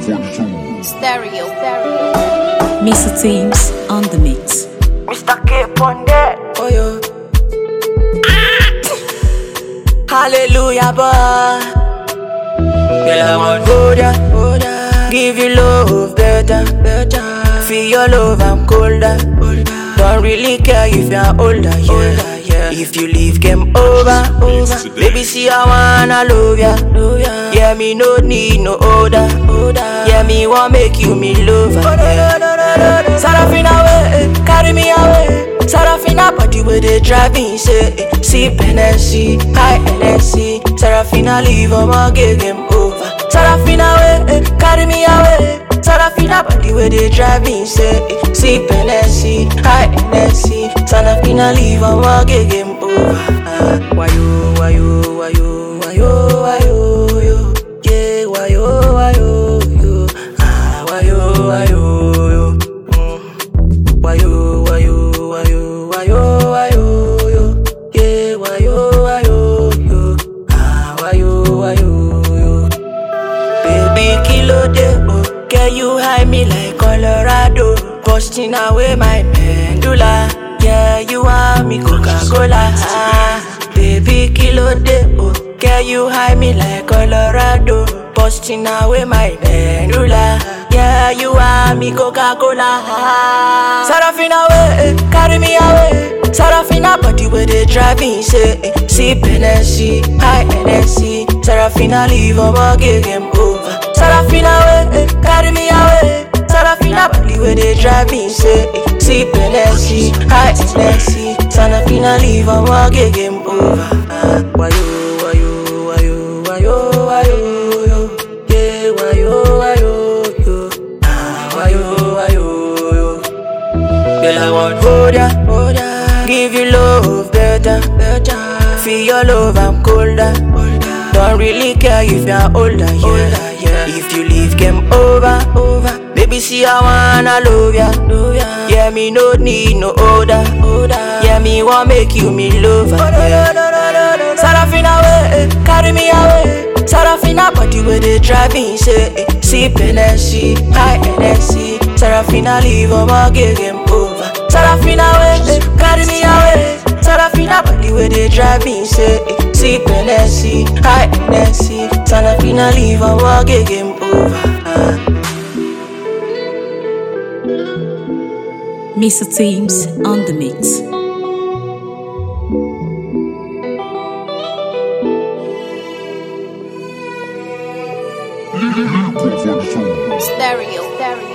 Stereo. Mr. Teams on the mix. Mr. Cape on that. Oh, yo. Hallelujah, boy. Girl, I want older. Give you love better. Feel your love, I'm colder. Don't really care if you're older, yeah. If you leave, game over. Baby, see, I wanna love ya. Yeah, me no need no order. Yeah, me want make you me lover. Yeah. Sarafina way, carry me away. Sarafina body where they driving, say sip NSC, high NSC. Sarafina leave, I'ma give them over. Sarafina way, carry me away. Sarafina body where they driving, say sip NSC, high NSC. Sarafina leave, I'ma give them over. Why you, yo? Yeah, why you, yo? Ah, why you, yo? Why you, yo? Yeah, why you, yo? Ah, why you, yo? Baby, kilo de, oh, can you hide me like Colorado? Busting away my pendula. Yeah, you want me Coca-Cola. Ah, baby, kilo de, oh, can you hide me like Colorado? Busting away my pendula. Yeah, you want me Coca-Cola. Ah. Sarafina way, carry me away. Sarafina body where they driving, say sip NSC, high NSC. Sarafina leave, I'ma give them over. Sarafina way, carry me away. Sarafina body where they driving, say sip NSC, high NSC. Sarafina leave, I'ma give them over. Why you? Yeah, why you? Ah, why you? Girl, I want older. Give you love better. Feel your love, I'm colder. Don't really care if you're older, yeah. If you leave, game over. Baby, see, I wanna love ya. Yeah, me no need no order. Yeah, me want make you me lover, yeah. Sarafina way, carry me away. Sarafina body where they driving, say sip NSC, high NSC. Sarafina leave, I'ma give them over. Sarafina way, carry me away. Sarafina body where they driving, say sip NSC, high NSC. Sarafina leave, I'ma give them over. Mr. Teams on the mix. Stereo.